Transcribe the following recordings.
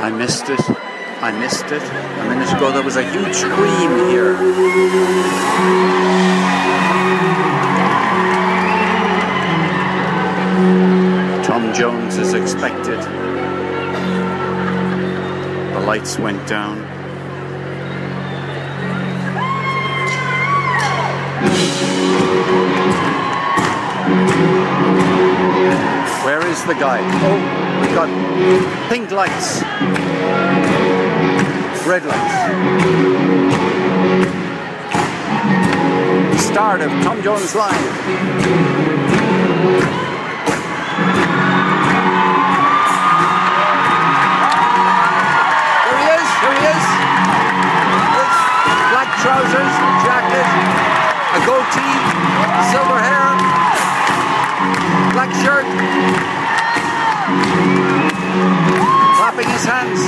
I missed it. I missed it. A minute ago there was a huge scream here. Tom Jones is expected. The lights went down. Where is the guy? Oh, we've got pink lights. Red lights. Start of Tom Jones Live. Here he is. With black trousers, jacket, a goatee, silver hair, black shirt, clapping his hands.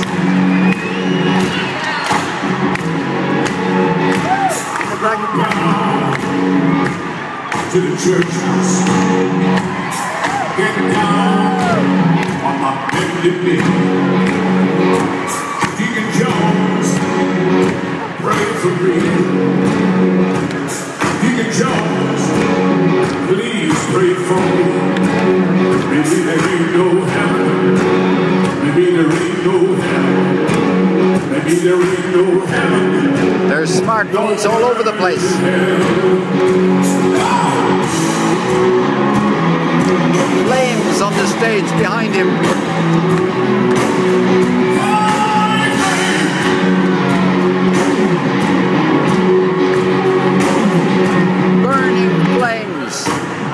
To the church house, get down on my bended knee. Deacon Jones, pray for me. Deacon Jones, please pray for me. Maybe there ain't no heaven. Maybe there ain't no heaven. Maybe there ain't no heaven. There's smartphones all over the place. Flames on the stage behind him. Burning flames.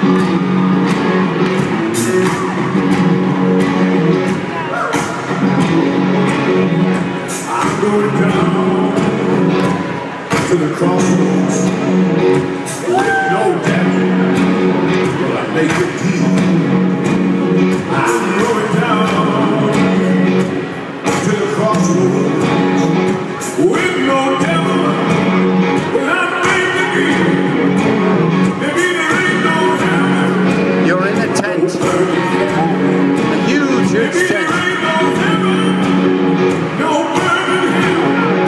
I'm going down to the crossroads with no doubt. Will I make a deal? I'm going down to the crossroads with no devil. Will I make a deal? Maybe there ain't no heaven. You're in a tent. A huge tent. There ain't no heaven. No burning hell.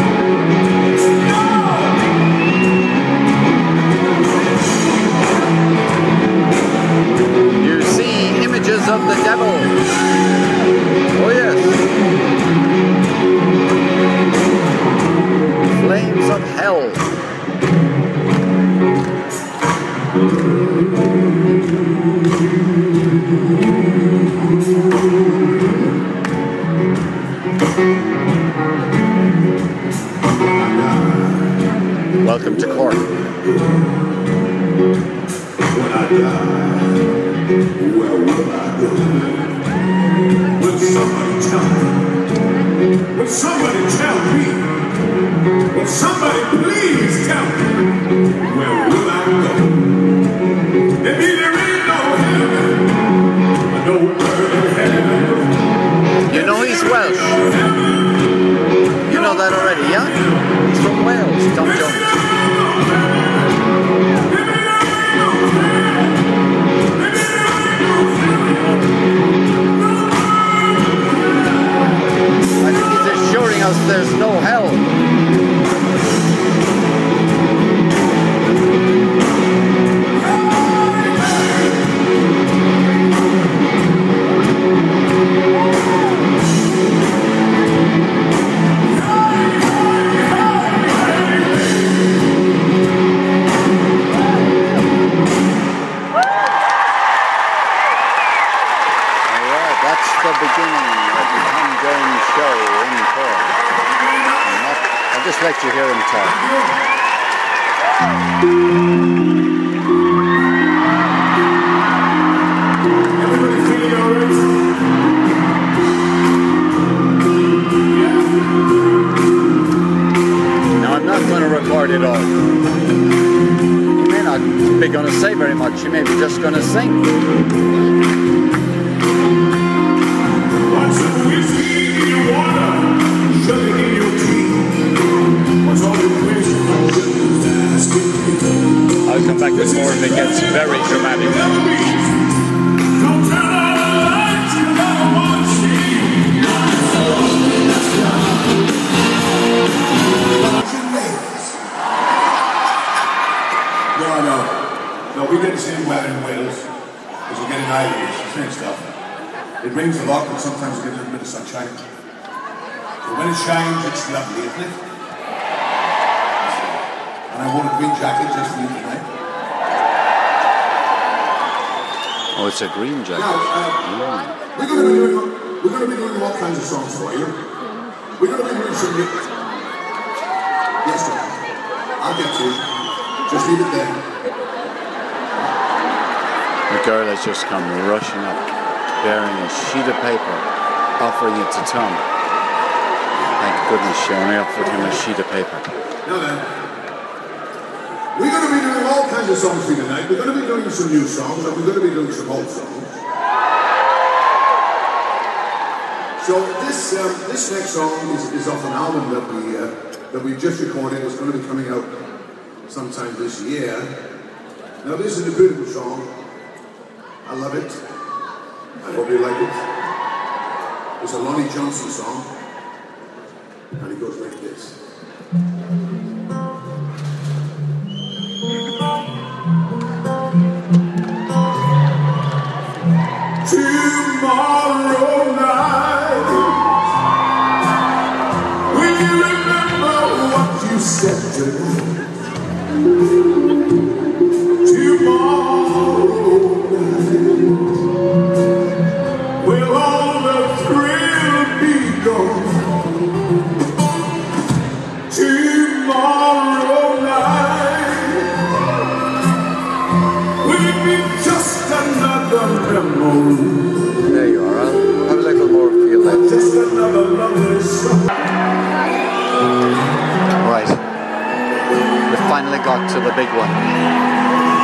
You see images of the devil. Oh yes. Flames of hell. Welcome to Cork. When I die, where will I go? Will somebody tell me? Will somebody tell me? Will somebody please tell me? Where will I go? Maybe there ain't no heaven, no burning heaven. You know he's Welsh. You know that already, yeah? He's from Wales, Tom Jones. I think he's assuring us there's no hell. The beginning of the Tom Jones show in Cork. I'll just let you hear him talk. Everybody feeling all right? Now I'm not going to record it all. You may not be going to say very much. You may be just going to sing. What's the whiskey in your water? Sugar in your tea? What's all the questions? I'll come back with more if it gets very dramatic. Don't turn on the lights, you don't want to see. same stuff. It rains a lot, but sometimes we get a little bit of sunshine. So when it shines, it's lovely, isn't it? And I wore a green jacket just for you tonight. Oh, it's a green jacket. Now, we're going to be doing all kinds of songs for you. We're going to be doing some. Yes, sir. I'll get to you. Just leave it there. The girl has just come rushing up, bearing a sheet of paper, offering it to Tom. Thank goodness she only offered him a sheet of paper. Now then, we're going to be doing all kinds of songs for you tonight. We're going to be doing some new songs, and we're going to be doing some old songs. So this next song is off an album that we just recorded. It's going to be coming out sometime this year. Now this is a beautiful song. I love it. I hope you like it. It's a Lonnie Johnson song, and it goes like this. Tomorrow night, will you remember what you said tonight? Tomorrow night, will all the thrill be gone? Tomorrow night, will it be just another memory? There you are. I'll have a little more for you later. Just another lovely song. Right. We finally got to the big one.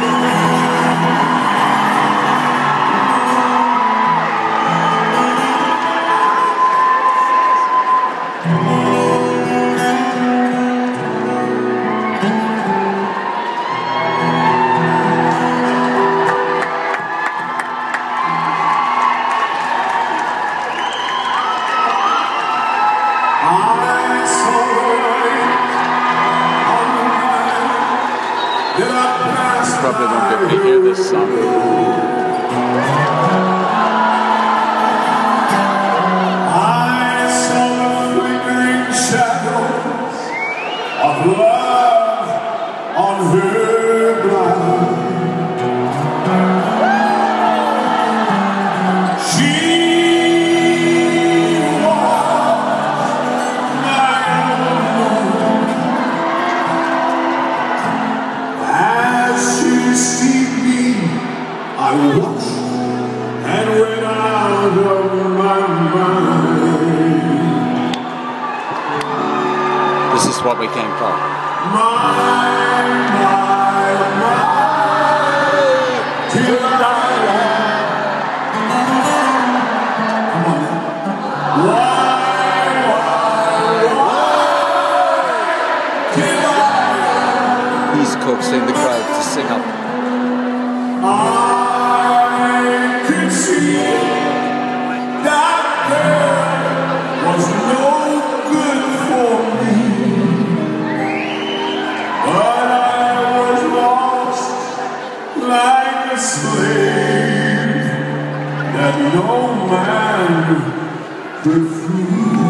Probably won't get to hear this song. I saw the flickering shadows of love on her brow. She was my own. As she received me, I watched and went out of my mind. This is what we came for. My, till I come on now. Why, till He's coaxing the crowd to sing up. I could see that girl was no good for me, but I was lost like a slave that no man could free.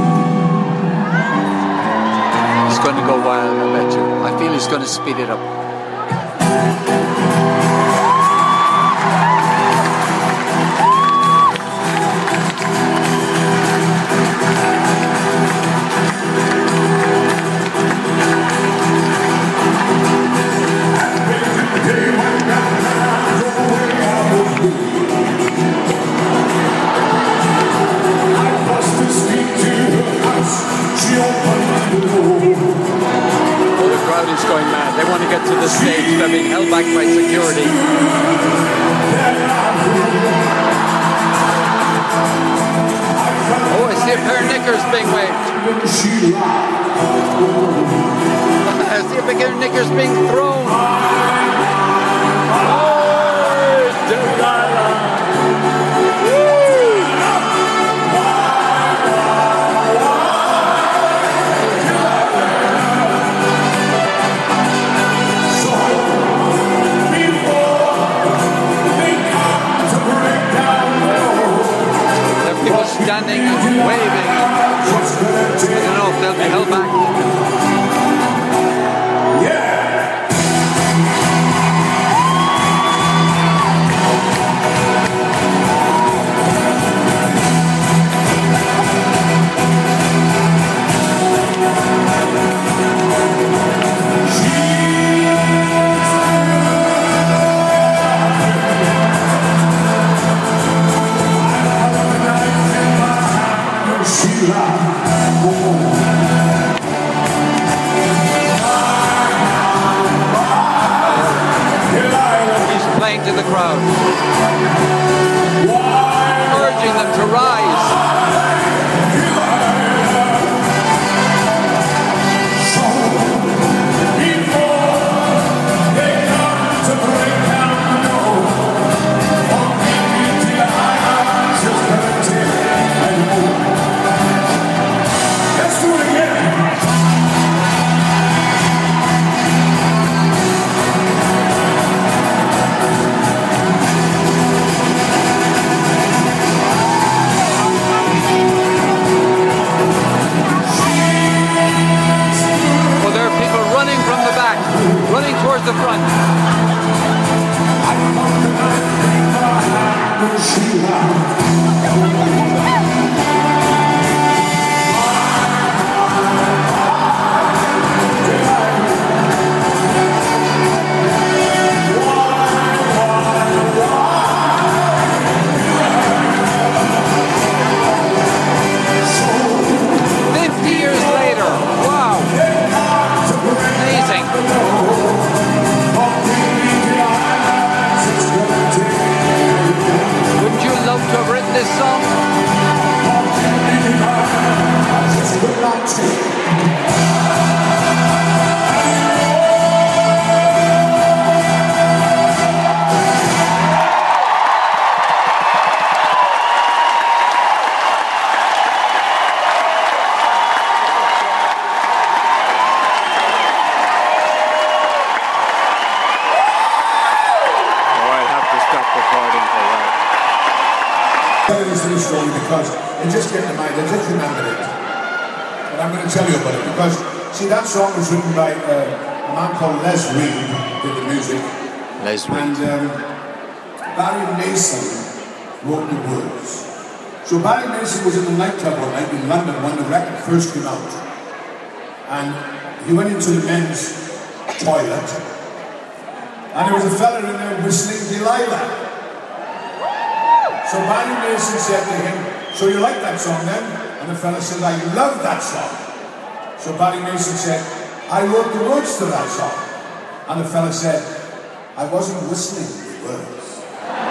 He's going to go wild, I bet you. I feel he's going to speed it up. Is going mad. They want to get to the stage. They're being held back by security. Oh, I see a pair of knickers being waved. I see a pair of knickers being thrown. Oh, Delilah. standing and waving. I don't know if they'll be held back. To the crowd, urging them to rise. Running towards the front. This song. Because it just came to mind, I just remembered it. And I'm going to tell you about it because, see, that song was written by a man called Les Reed, did the music. Les Reed. And Barry Mason wrote the words. So Barry Mason was in the nightclub one night in London when the record first came out. And he went into the men's toilet. And there was a fella in there whistling Delilah. So Barry Mason said to him, so you like that song then? And the fella said, I love that song. So Barry Mason said, I wrote the words to that song. And the fella said, I wasn't whistling the words.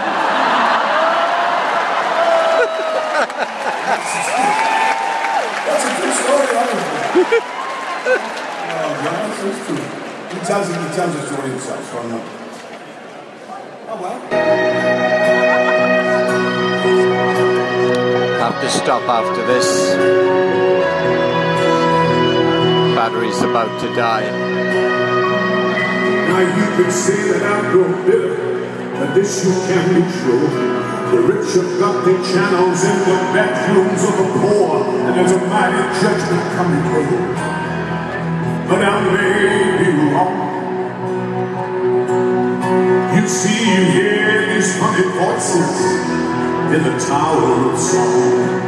That's a good story, honestly. Oh, God, that's true. He tells the story himself, so I'm not. Oh, well. Have to stop after this. Battery's about to die. Now you can say that I'm grown bitter, but this you can't be sure. The rich have got their channels in the bedrooms of the poor, and there's a mighty judgment coming here. But I may be wrong. You see, you hear these funny voices in the Tower of Song.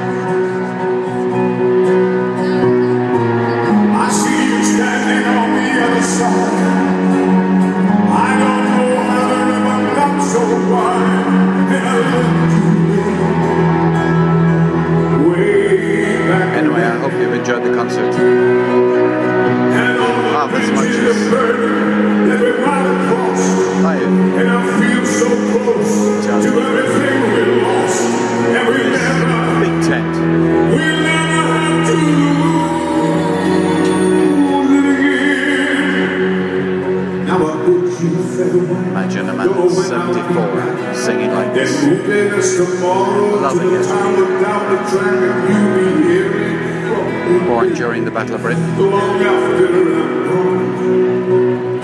I see you standing on the other side. I don't know how the river got so wide, and I looked you way back. Anyway, I hope you've enjoyed the concert. Half as much as live. And I feel so close to everything we lost. And we never, big tent. We never have to lose it again. Now I put you farewell. Imagine a man at 74 singing like this. Loving it. Born during the Battle of Britain. Long after I'm gone,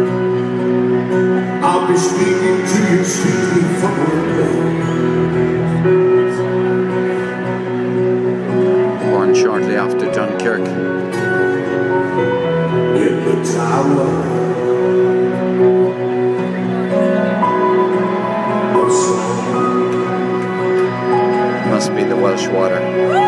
I'll be speaking to you sweetly from a fresh water.